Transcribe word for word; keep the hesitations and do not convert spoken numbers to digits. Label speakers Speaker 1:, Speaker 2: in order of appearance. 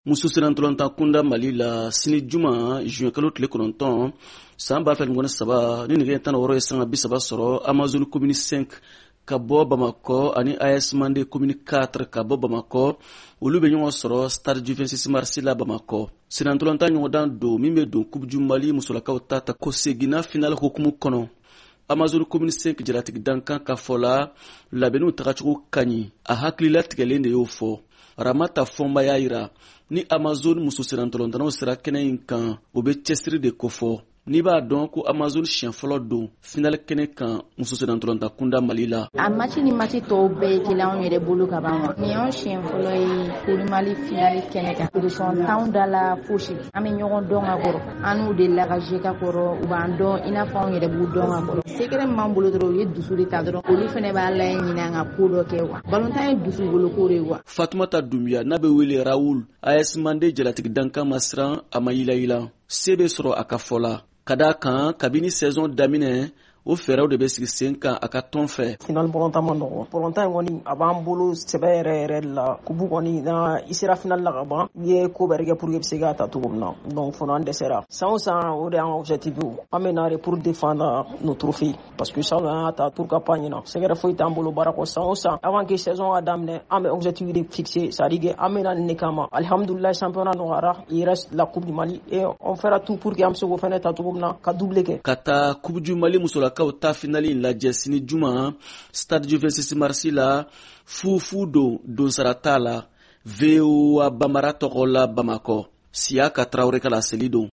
Speaker 1: muso sirantolanta kunda Mali la sini juma juin kalo tile kɔnɔntɔn san b'a fɛ ni saba ni nɛgɛ tan wɔɔrɔ ye sanga bi saba sɔrɔ Amazon commune cinq ka bɔ Bamakɔ ani A S Mande commune quatre ka bɔ Bamakɔ olu bɛ ɲɔgɔn sɔrɔ stade du vingt-six mars la Bamakɔ. Sirantolanta ɲɔgɔndan don min bɛ don Coupe du Mali musolakaw ta ta ko seginna final hukumu kɔnɔ. Amazon commune cinq jalatigi dankan ka fɔ la labɛnniw tagacogo ka ɲi a hakilila tigɛlen de y'o fɔ. Ramata Fɔnba y'a yira ni Amazon muso sirantolantanaw sera kɛnɛ in kan o bɛ cɛsiri de kofɔ. N'i b'a dɔn ko Amazon siɲɛ fɔlɔ don final kɛnɛ kan muso sirantolanta kunda Mali la.
Speaker 2: A match ni match tɔw bɛɛ kɛla anw yɛrɛ bolo ka ban wa. Ni y'anw siɲɛ fɔlɔ ye Coupe Mali final kɛnɛ kan. Position t'anw da la fosi. An bɛ ɲɔgɔn dɔn ka kɔrɔ. An n'u de la ka jeu ka kɔrɔ u b'an dɔn i n'a fɔ anw yɛrɛ b'u dɔn ka kɔrɔ. Secret min b'an bolo dɔrɔn u ye dusu de ta dɔrɔn olu fɛnɛ b'a layɛ ɲini an ka ko dɔ kɛ wa. Ballontan ye dusu bolo ko de wa.
Speaker 1: Fatumata Dumbuya n'a bɛ wele Raoul A S Mande jalatigi dankan ma siran a ma yilayila. Se bɛ sɔrɔ a ka fɔ la. Ka d'a kan kabini saison daminɛ o fɛɛrɛw de bɛ sigi sen kan a ka tɔn fɛ.
Speaker 3: Final bɔlɔntan ma nɔgɔ. Bɔlɔntan in kɔni a b'an bolo sɛbɛ yɛrɛ yɛrɛ de la. Kubu kɔni na i sera final la ka ban i ye ko bɛɛ kɛ pour que i bɛ se k'a ta cogo min na. Donc fɔlɔ an dɛsɛra. San o san o de y'an ka objectif ye. An bɛ na pour défendre nos trophées parce que san o san an y'a ta pour ka pan ɲina. Sɛgɛrɛ foyi t'an bolo baara kɔ san o san avant que saison ka daminɛ an bɛ objectif de fixer c'est à dire que an bɛ na nin de kama. Alhamdulillah championnat nɔgɔyara il reste la coupe du Mali et on fera tout pour que an bɛ se k'o fɛnɛ ta cogo min na ka doubler kɛ.
Speaker 1: Ka taa coupe du Mali musolakaw ta finali lajɛ sini juma stade du vingt-six mars la fufu don donsara t'a la V O A Bamara tɔgɔ la Bamakɔ Siya ka Traoré ka la seli don.